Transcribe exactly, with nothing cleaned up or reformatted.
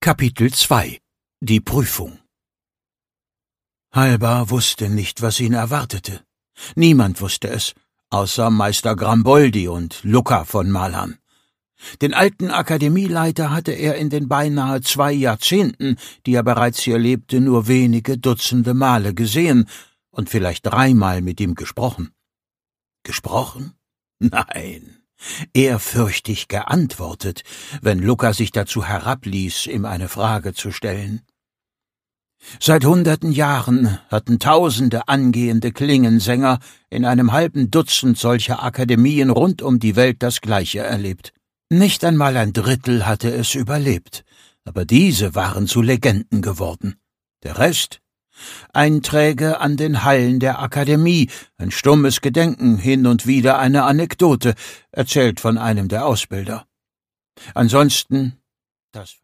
Kapitel zwei Die Prüfung. Halbar wusste nicht, was ihn erwartete. Niemand wusste es, außer Meister Gramboldi und Lucca von Malern. Den alten Akademieleiter hatte er in den beinahe zwei Jahrzehnten, die er bereits hier lebte, nur wenige Dutzende Male gesehen und vielleicht dreimal mit ihm gesprochen. Gesprochen? Nein. Ehrfürchtig geantwortet, wenn Lucca sich dazu herabließ, ihm eine Frage zu stellen. Seit hunderten Jahren hatten tausende angehende Klingensänger in einem halben Dutzend solcher Akademien rund um die Welt das Gleiche erlebt. Nicht einmal ein Drittel hatte es überlebt, aber diese waren zu Legenden geworden. Der Rest? Einträge an den Hallen der Akademie, ein stummes Gedenken, hin und wieder eine Anekdote, erzählt von einem der Ausbilder. Ansonsten das